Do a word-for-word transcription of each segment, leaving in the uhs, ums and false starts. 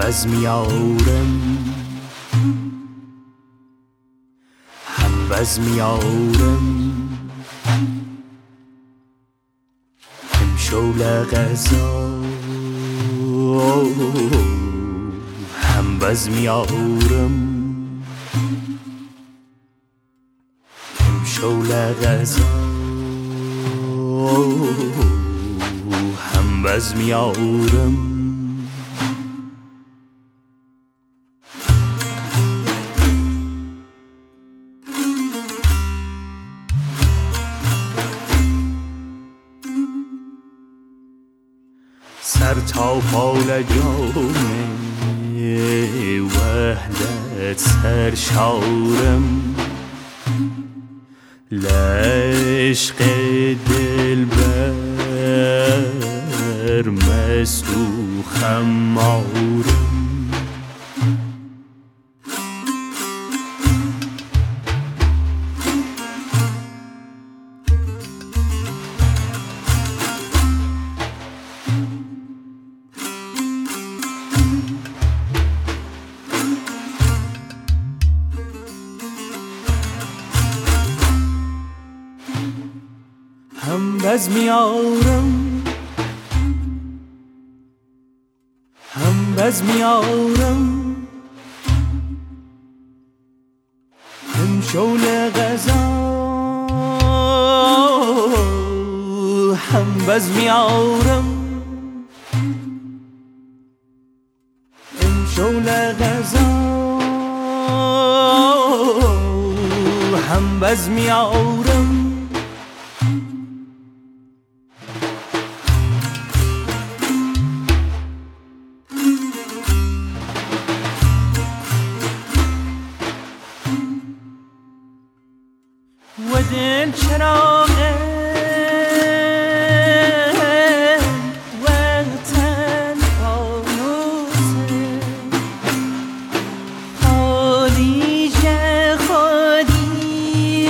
بز میارم هم بز میارم هم شول غذا هم بز میارم هم شول غذا هم بز میارم سر تا پال جامه وحدت سرشارم لعشق دلبر مست و خمارم هم بز میارم هم بز میارم هم شول غذا هم بز میارم هم شول غذا هم بز میارم و دل چراغه وقتن فانوسه خالی جه خالی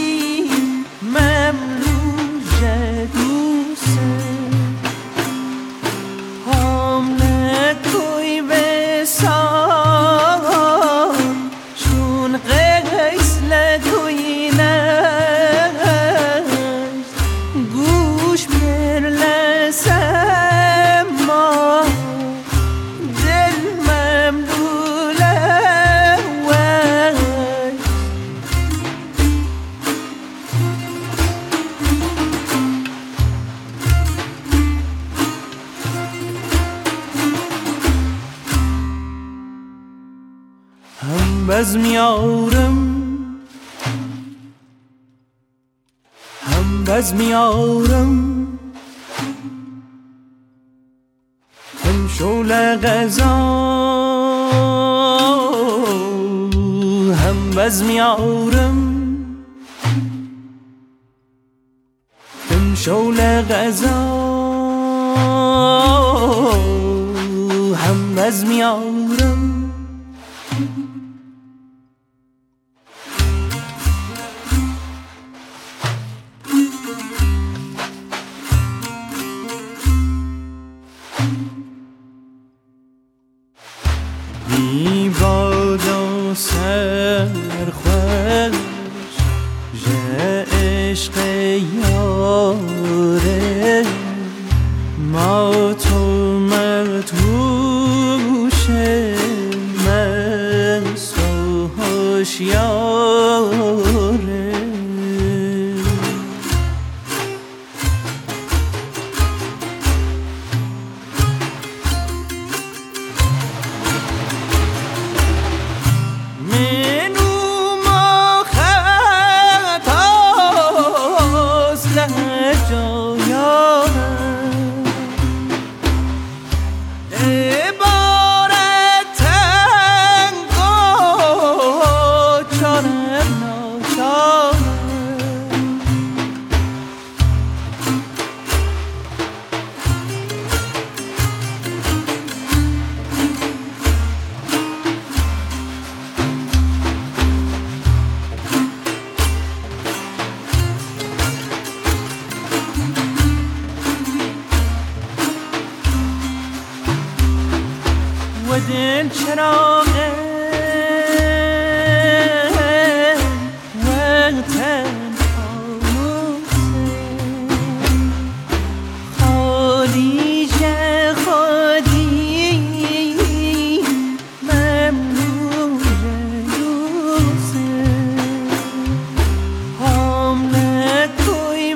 مملو جه دوسه هم نکوی بسان چون قیس لکوی هم بز میارم هم بز میارم هم شول غذا هم بز میارم هم شول غذا هم بز میارم بی باد و سرخوش ژه عشق یاره ما تو مرتوش مست و هوشیاره دل چراغه وقتن خاموشه خالی جه خودی ممنون دوسته هم نکوی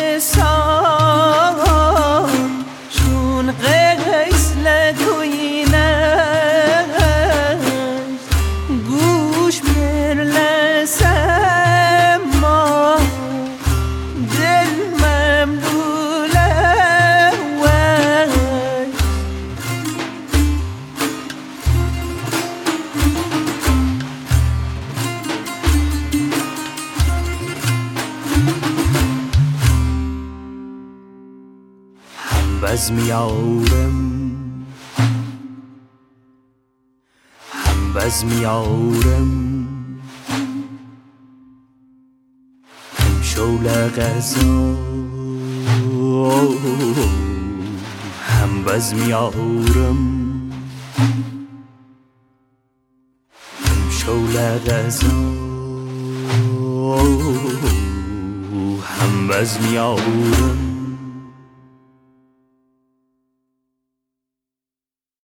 بسان شون قیس لکوی نشت گوش پر لسم ما دل مملوله وی هم بزم یارم هم بزم یارم هم شول غذا هم بزم یارم هم شول غذا هم بزم یارم